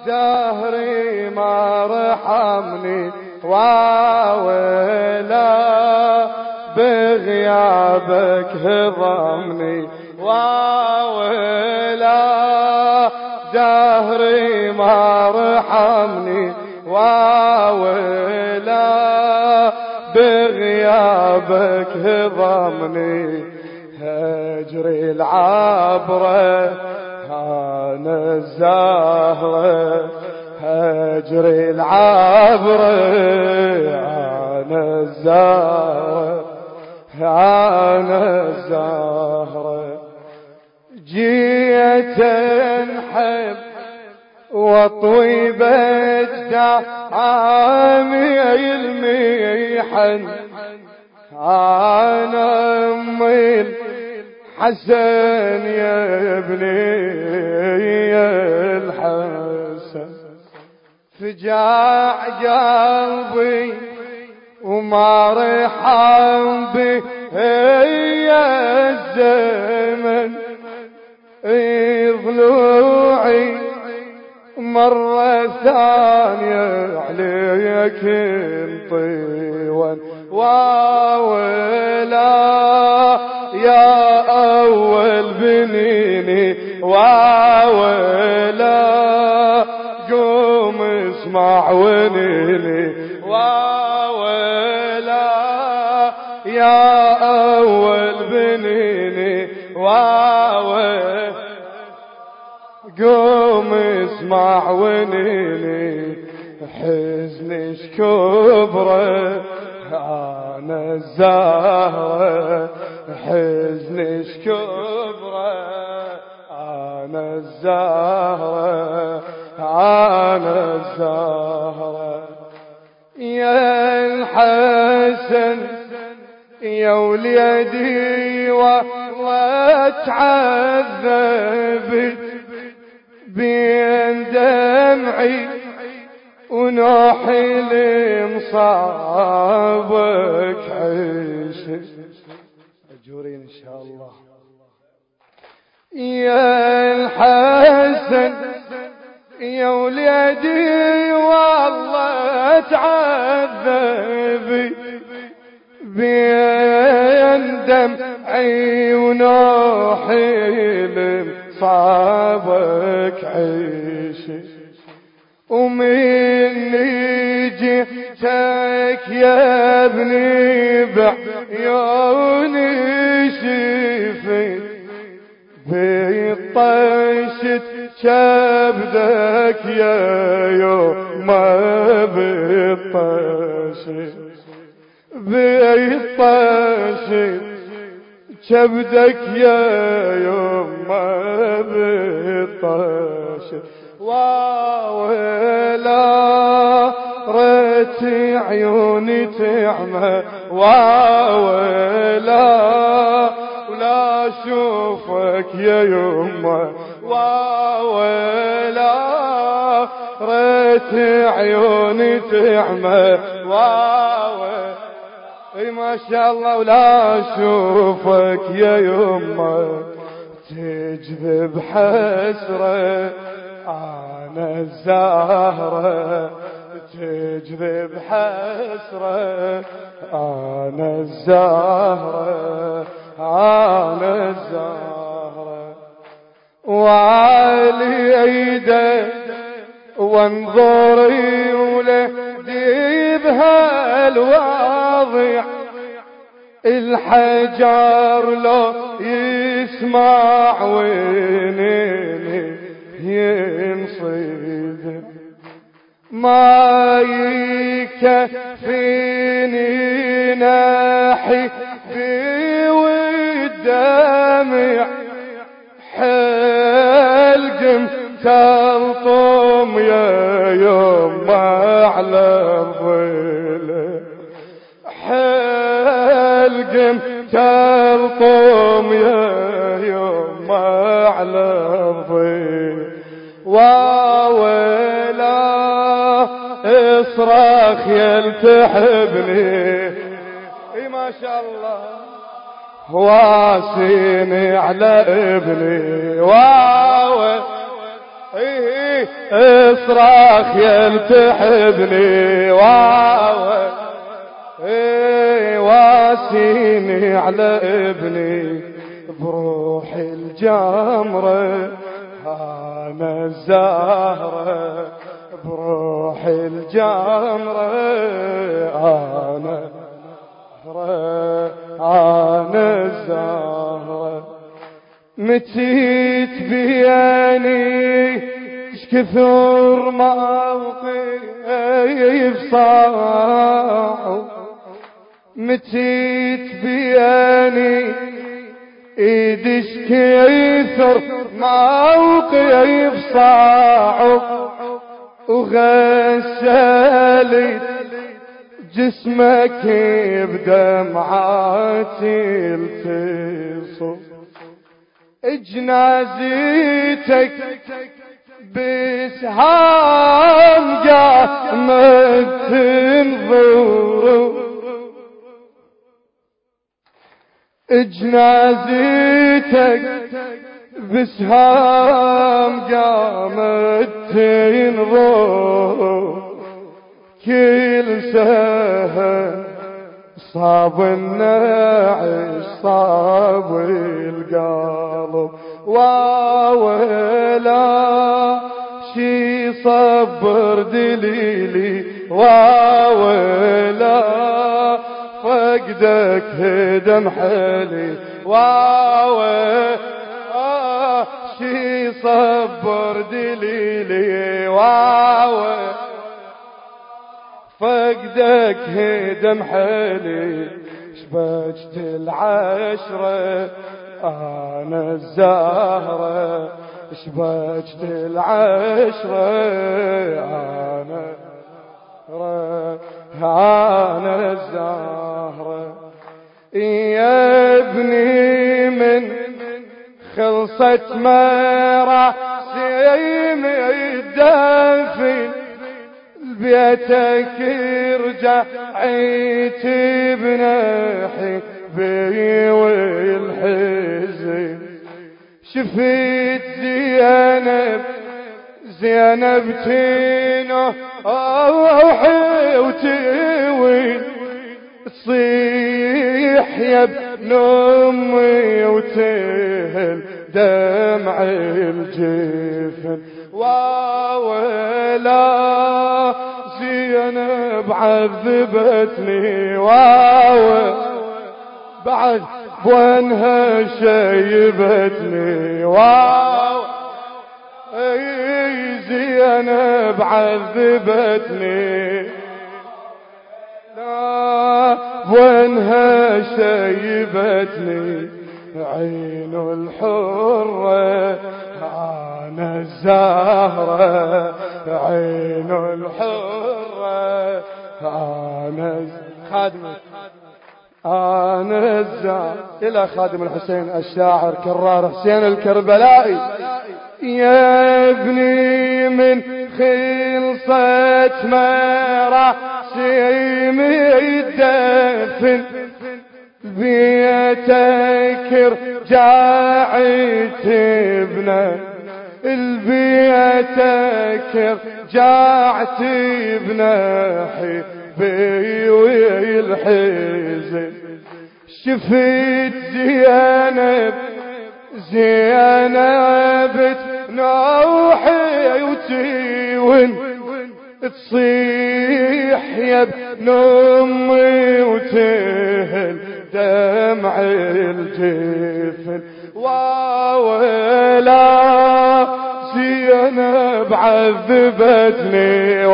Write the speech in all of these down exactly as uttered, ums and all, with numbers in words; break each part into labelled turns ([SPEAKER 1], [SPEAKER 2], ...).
[SPEAKER 1] دهري ما رحمني واويلا بغيابك هضمني واويلا دهري ما رحمني واويلا بغيابك هضمني هجري العبرة أنا الزهرة هجري العبرة أنا الزهرة أنا الزهرة جيت انحب واطوي بجدعامي الميحن انا امي الحسن يا ابني يا الحسن فجاع قلبي وما رحم به هي الزمن ضلوعي مرة ثانية عليك انطيوان واويلا يا أول بنيني واويلا قوم اسمع ونيني واويلا يا أول بنيني واويلا قوم اسمع ونيني حزنش كبره انا الزهرة حزنش كبره انا الزهرة انا الزهرة يا الحسن يا وليدي والله تعذبت بين دمعي ونوحي لمصابك عيش أجورين إن شاء الله يا الحسن يا وليدي والله تعذبي بين دمعي ونوحي لمصابك عيش ومني جئتك يا ابني بعيوني شفيت بطشت كبدك يا يوم ما بطشت بطشت كبدك يا يوم ما بطشت واويلا ريت عيوني تعمى واويلا ولا اشوفك يا يما واويلا ريت عيوني تعمى واويلا اي ما شاء الله ولا اشوفك يا يما تجذب حسرة أنا الزهرة تجذب حسرة أنا الزهرة أنا الزهرة وعلي ايده وانظري ولدي بهالواضع الحجر لو يسمع وينيني ينصيد ما يكفيني ناحي في والدمع حلقم تلطم يا يوم على الظل حلقم تلطم يا يوم على الظل واويلا اصرخ يلتحبني اي ما شاء الله واسيني على ابني واو ايه تصرخ يلتحبني واو اي واسيني على ابني بروح الجمرة انا الزهرة بروح الجمرة انا انا الزهرة متيت بياني شكثر موقي بصاحو متيت بياني ايدش كيثر موقي بصاحو وغسلت جسمك بدمعاتي التصف جنازتك بسهام قامت تنظر جنازتك بسهام قامت تنظر كل سهم صاب النعش صاب القلب واولا شي صبر دليلي واولا فقدك هدم حالي واولا شي صبر دليلي واولا فقدك هدم حالي شبجت العشرة انا الزهرة شبجت العشرة انا انا الزهرة يا ابني من خلصت مراسيم الدفن بيتك رجعت بناحي بي والحزن شفت زينب زينب تنوحي وتوين تصيح يا ابن امي وتهل دمع الجفن واولا زينب عذبتني واو بعد وانها شيبتني واو اي زينب عذبتني لا وانها شيبتني عين الحرة انا الزهرة عين الحرة انا خادم انا الزهرة الى خادم الحسين الشاعر كرار حسين الكربلائي يا ابني من خلصت مراسيم الدفن بيتك رجعت ابنه البيتك رجعت بناحي بي والحزن شفت زينب زينب تنوحي وتون تصيح يا ابن امي وتهل دمع الجفن واولا زينب عذبتني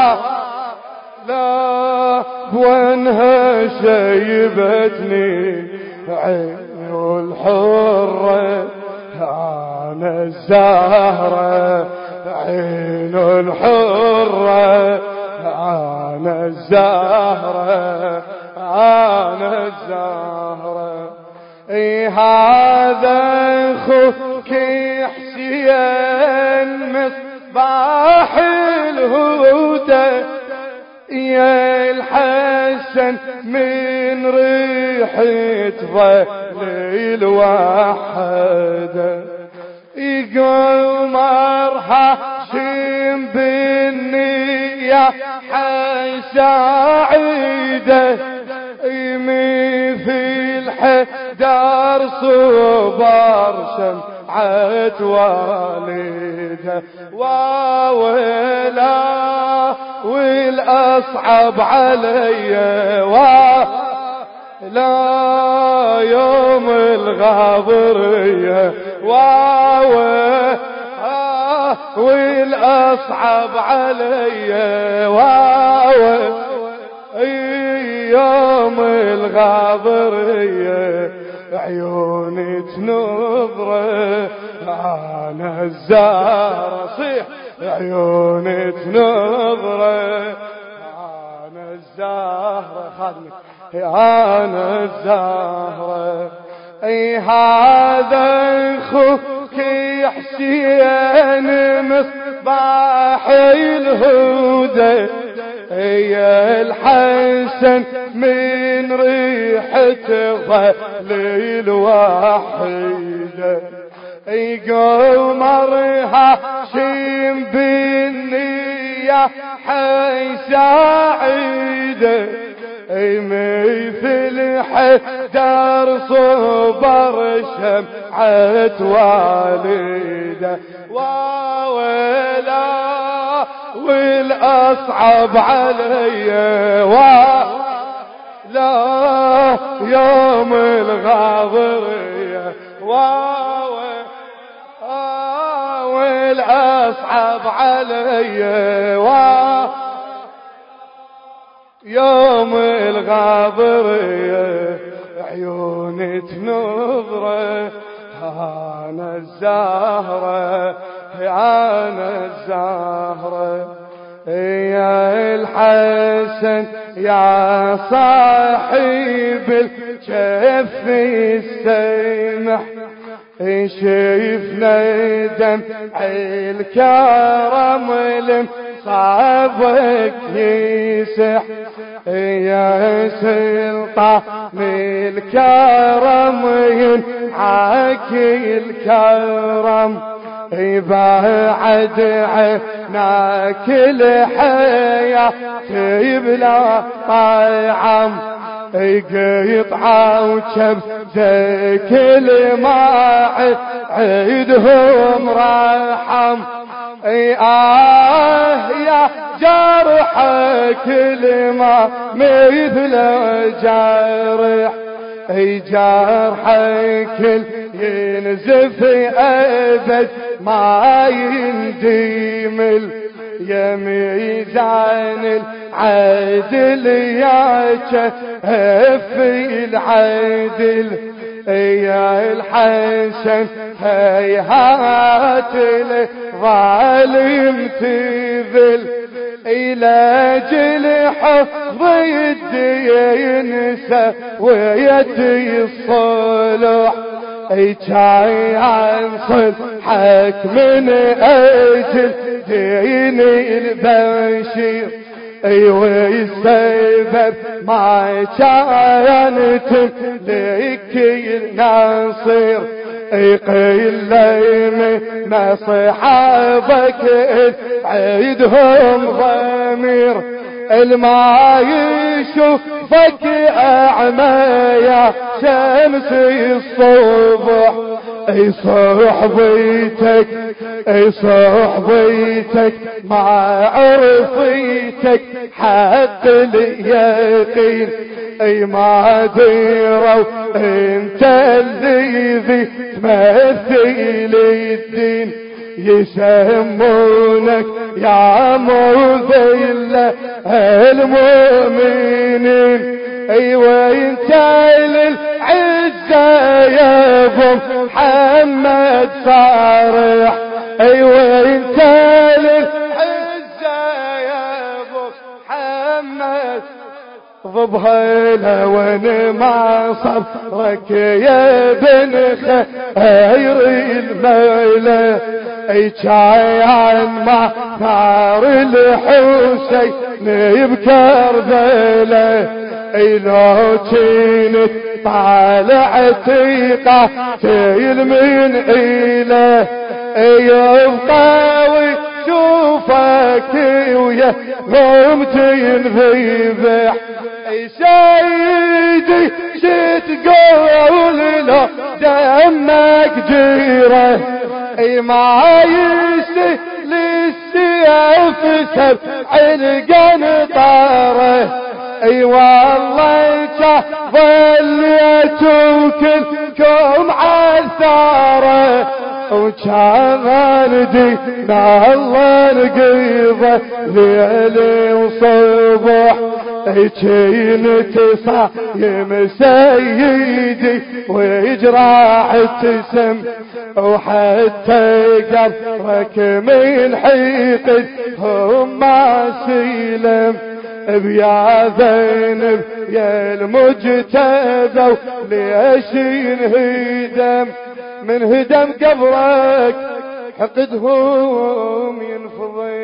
[SPEAKER 1] ولا وانها شيبتني عين الحرة انا الزهرة عين الحرة انا الزهرة انا الزهرة اي هذا اخوك حسين مصباح الهدى يا الحسن من ريحة ظليل وحده يقول مرحى شم حي سعيده مثل حدار صبر شمعة والده وويلا والأصعب علي لا يوم الغابرية واوي والأصعب علي واوي يوم الغابرية عيوني تنظره أنا الزهرة صيح عيوني تنظره أنا الزهرة خادمك أنا الزهرة أي هذا أخوك حسين مصباح الهدى يا الحسن من ريحة ظليل وحيدة اي قمرها شم بالنية حي سعيدة اي مثل حدار صبر شمعة والده وويلا والأصعب علي ولا يوم الغابرية والأصعب علي يوم الغابرية عيوني تنظره أنا الزهرة أنا الزهرة يا الحسن يا صاحب الكف السمح شفنا دمع الكرم لمصابك يسح يا سلطان الكرم ينعك الكرم بعد عناك الحياة بلا طعم قطعة وشبزك الماء عيدهم رحم آه يا جرحك الماء مثل جرح اي جرحك ينزف ابد ما يندمل يا ميزان العدل يا كهف العدل يا الحسن هيهات الظالم تذل إلى جلح الدين سويتي الصلح اي جاي عن صلحك من اجل دين البشير ايوه السبب ما كانت لك الناصر اي قيل من صحابك عيدهم ضمير الما يشوفك اعمى يا شمس الصبح اي صحبيتك اي صحبيتك مع عرفيتك حق اليقين اي ما ديروا انت الذي تمثل الدين يسمونك يا مذل المؤمنين ايوه انت للعزة يا ابو محمد صارح ايوه انت للعزة يا ابو محمد ضبها لون ما صبرك يا بن خير المولى اي كان ما ثار الحسين بكربلاء اي لو كنت طالعتي قاتل من اله اي يبقى اشوفك وياهم تنذبح. اي سيدي شت قول له دمك جيره، اي ما يستاهل السيف سبع القنطاره. اي والله ظليت وكلكم عالثاره، وكان دينا الله نقيضه ليلي وصبح. كين تصايم سيدي ويجراح ابتسم، وحتى قبرك من حيقد هم سيلم. بيا ذنب يا المجتبى ليش ينهدم، من هدم قبرك حقدهم ينفضي.